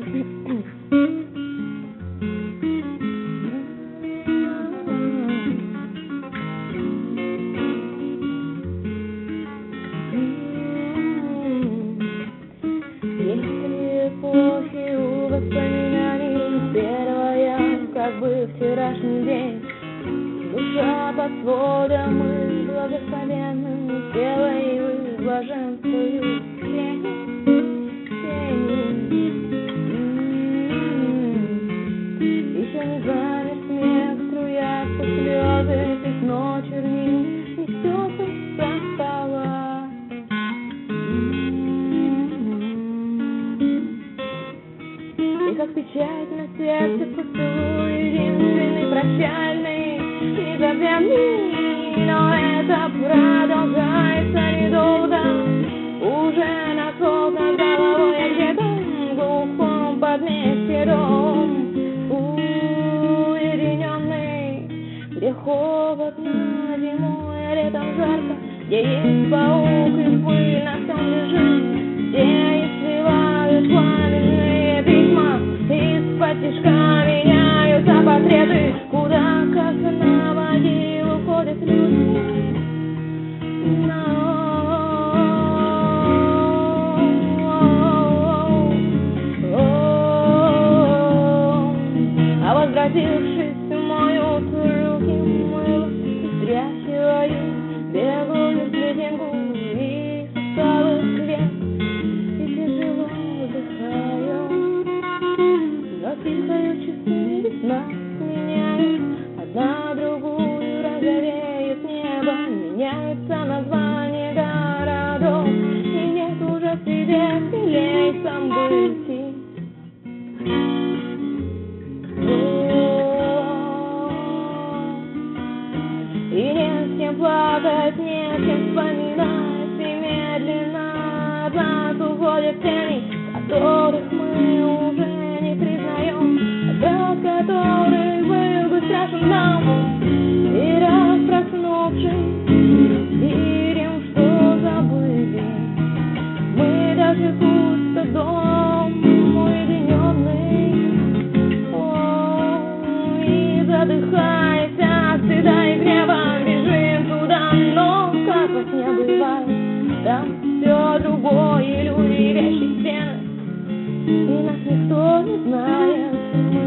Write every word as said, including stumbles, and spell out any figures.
Как бы вчерашний день, душа под сводом и благословенным тело и вы блаженствую тень, тень. Еще не замер смех, струятся слезы, пятно чернил несется со стола. И как печать на сердце поцелуй, единственный, прощальный, незабвенный. Но это продолжается недолго, уже насок над головой, а где-то в глухом подместье дом уединенный, где холодно зимой, а летом жарко, где есть паук и пыль на всем лежит, где и сливают пламенные письма, из-под тишка меняются портреты, куда как на могилу ходят люди. А возвратившись в мою руки мыла, стряхиваю белую слезинку из усталых век и тяжело вздыхаю. Но тихою часы весна меняет, одна другую розовеет небо, меняется название городов, и нет уже свидетелей событий. И не с кем плакать, не с кем вспоминать, и медленно от нас уходят тени, которых мы уже не признаем, брат, который был бы страшен нам. И раз проснувшись, видим, что забыли мы даже пусто дом уединенный. О, и задыхаясь от стыда и гнева, бежим туда, но как во сне бывает, там все другое, люди, вещи, стены, и нас никто не знает.